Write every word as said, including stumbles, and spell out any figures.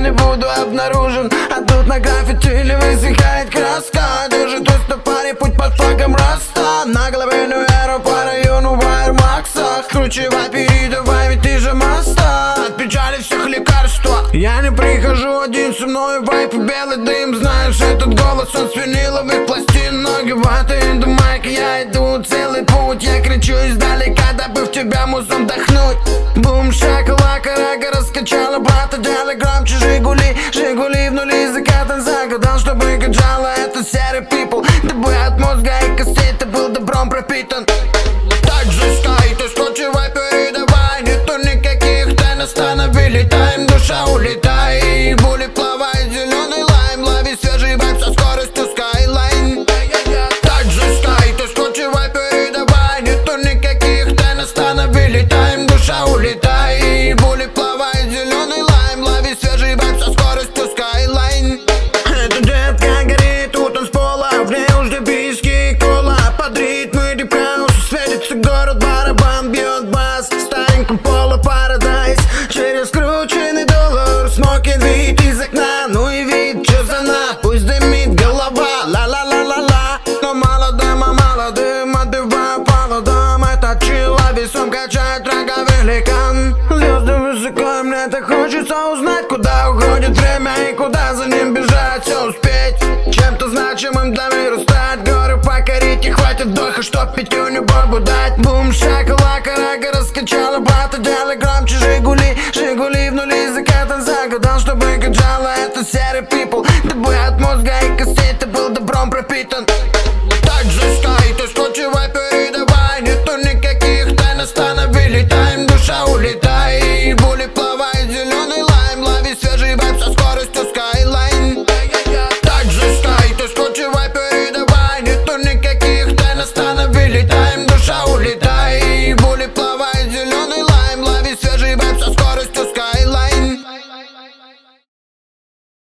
или буду обнаружен. А тут на граффити высыхает краска. Держит тост паре, путь под флагом Раста. На голове Нуэро по району в Air Max'ах. Кручевай, передавай, ведь ты же моста. От печали всех лекарства. Я не прихожу один, со мной вайп и белый дым. Знаешь, этот голос, он с виниловых пластин. Ноги ваты, до майка, я иду целый путь. Я кричу издалека, дабы в тебя музом вдохнуть. Бум, шакалака, рага раскачала брата. Делай громче Жигули, Жигули в нули закатан. Загадал, чтобы качало это серый people. Дабы от мозга и костей ты был добром пропитан. Так же стоит, ускочивай, передавай. Нету никаких тайн, остановили тайм. Душа улетай, були плавай, зеленый лайм. Лови свежий вайб со скоростью Skyline. Так же стоит, ускочивай, передавай. Нету никаких тайн, остановили тайм. Душа улетай, були плавай, зеленый лайм. Лови свежий вайб со скоростью Skyline. Эта детка горит, тут он с пола. В ней уж виски и кола. Под ритмы дип-хаус светится город, барабан бьет бас. В стареньком Поло Парадайз. Через скрученный доллар смокинг вид из окна. Ну и вид, чё за на, пусть дымит голова. Ла-ла-ла-ла-ла. Но молодым, а молодым отбиваю поводом. Этот чила весом качает рога великан. Звезды высоко, и мне так хочется узнать, куда уходит время и куда за ним бежать. Все успеть, чем-то значимым для мира стать. Горы покорить, не хватит вдоха, чтоб пятюню бабу дать. Бум, шакалака, рага раскачала брата. Делай громче Жигули, Жигули в нули закатан. Загадал, чтобы качало это серый people.